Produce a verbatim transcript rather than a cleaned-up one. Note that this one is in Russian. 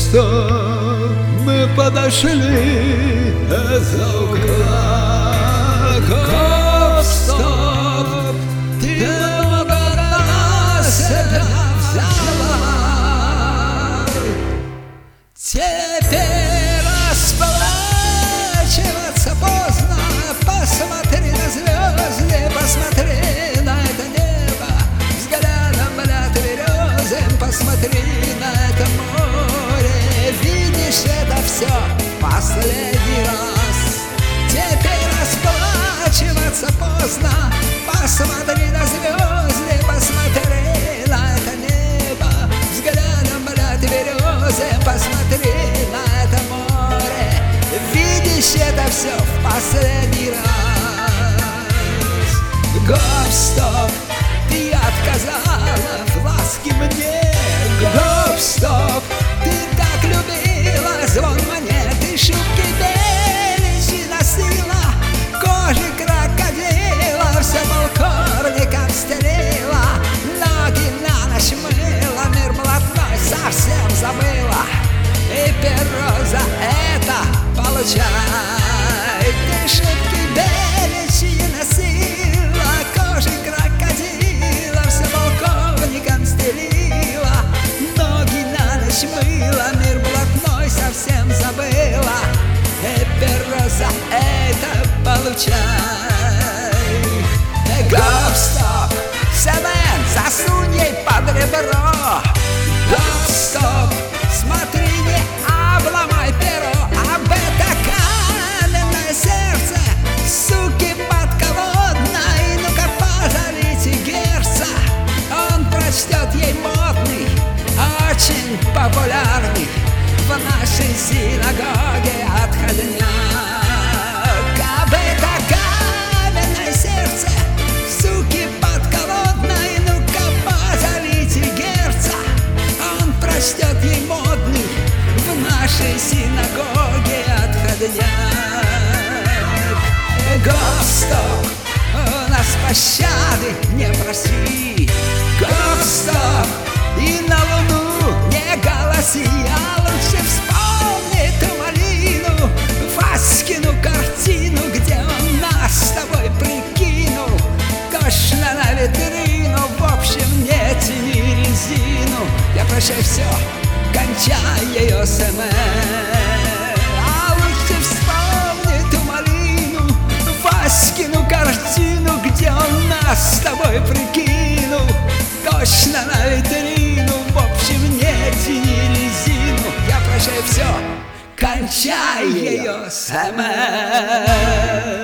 стоп, мы подошли из-за угла. Гоп-стоп, ты много на себя взяла. Теперь расплачиваться поздно. Посмотри на звезды, посмотри на это небо взглядом лет березы, посмотри на это море. Видишь, это все последний раз. Теперь расплачиваться поздно. Посмотри на звезды, посмотри на это небо взглядом лет березы, посмотри на это море. Видишь, это все в последний раз. Гоп-стоп, ты отказала в ласке мне. Гоп-стоп, ты так любила звон монеты, шубки беличьи носила, кожи крокодила, все полковником стелила, ноги на ночь мыла, мир блатной совсем забыла. И перо за это получай. Ты шубки беличьи носила, кожи крокодила, все полковником стелила, ноги на ночь мыла, мир блатной совсем забыла. И перо за это получай. Гоп-стоп, Семен, засунь ей под ребро. Гоп-стоп, смотри, не обломай перо, об это каменное сердце, суки подколодной. Ну-ка позовите Герца, он прочтет ей модный, очень популярный в нашей синагоге отходняк. Об это каменное сердце, суки подколодной. Ну-ка позовите Герца, он прочтет ей модный в нашей синагоге отходняк. Гоп-стоп, у нас пощады не проси. Гоп-стоп, и на луну не голоси, а лучше вспомни ту малину, Васькину картину, где он нас с тобой прикинул. Точно на витрину, в общем, не тяни резину. Я прощай все, кончай ее, Семен. А лучше вспомни ту малину, Васькину картину, где он нас с тобой прикинул. Точно на витрину, в общем, не тяни резину. Я прощай все, кончай ее, Семен.